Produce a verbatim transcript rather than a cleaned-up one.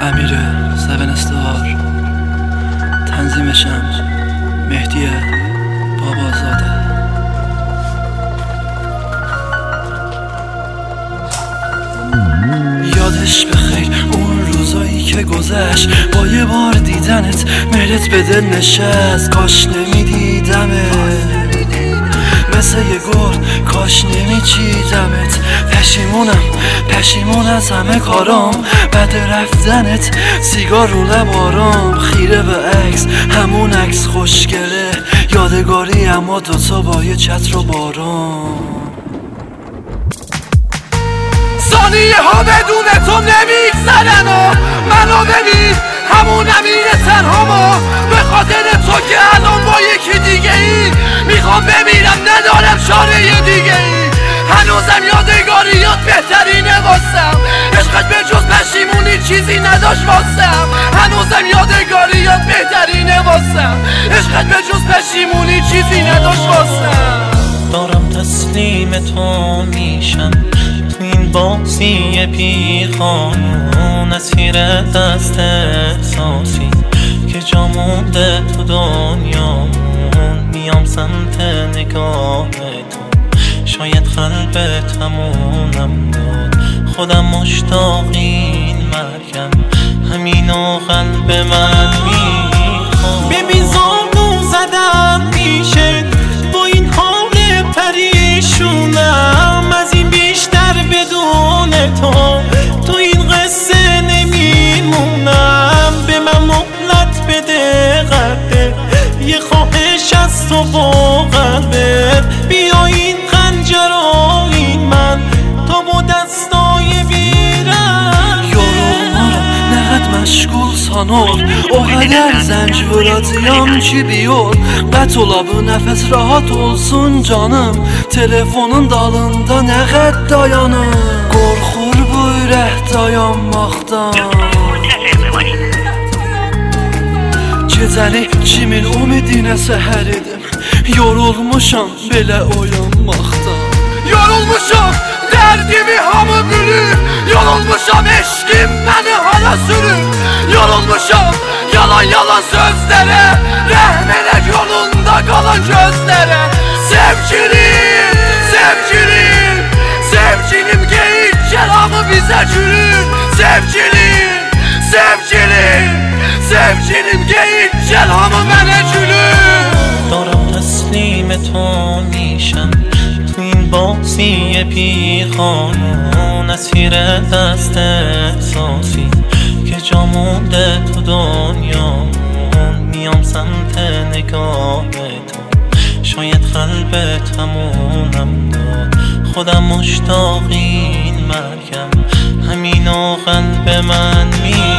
امیر سون استار، تنظیمشم مهدی بابازاده. یادش بخیر اون روزایی که گذشت، با یه بار دیدنت مهرت به دل نشست. کاش نمیدیدمت مثل یه گل، کاش نمیچیدمت. پشیمونم پشیمون از همه کارام، بعد رفتنت سیگار رو لبارام. خیره به عکس، همون عکس خوشگله، یادگاری اما دوتا با یه چتر و باران. ثانیه ها بدون تو نمیگذرن و منو ببین همون امیر تنها، ما به خاطر تو که الان با یکی دیگه ای میخوام بمیرم، ندارم چاره دیگه ای. هنوزم یادگاریات بهترینه واسم، عشقت به جز پشیمونی چیزی نداشت واسم. هنوزم یادگاریات بهترینه واسم، عشقت به جز پشیمونی چیزی نداشت واسم. دارم تسلیم تو میشم تو این بازی بیخانون، اسیر دست احساسی که جا مونده تو دنیامون. میام سمت نگاه تو، شاید قلبتمونم داد، خودم مشتاق این مرگم، همینو قلب من میخواد. ببین زانو زدم میشه با این حال پریشونم، از این بیشتر بدون تو تو این قصه نمیمونم. به من مهلت بده قدر، یه خواهش از تو با قلبت، بیا این خنجر و این من تو با دستای بیرن. یارو مارم نقد مشغول sanır, o kadar zəncvıratıyam ki biyol. Qət ola bu nəfəs rahat olsun canım, telefonun dalında nə qət dayanır. Qorxur bu ürək dayanmaqdan, gecəni kimin umidinə səhər edim. Yorulmuşam belə oyanmaqdan. Yorulmuşam dərdimi hamı bilir, yorulmuşam eşkim məni hala sürür. Yorulmuşam yalan yalan sözlərə, rəhm elə yolunda qalan gözlərə. Sevgilim, sevgilim, sevgilim geyik kəlamı bizə gülür. Sevgilim, sevgilim, sevgilim geyik kəlamı mənə gülür. دارم تسلیم تو میشم تو این بازی بیخانون، اسیر دست احساسی که جا مونده تو دنیامون. میام سمت نگاه تو، شاید قلبتمونم داد، خودم مشتاق این مرگم، همینو قلب من می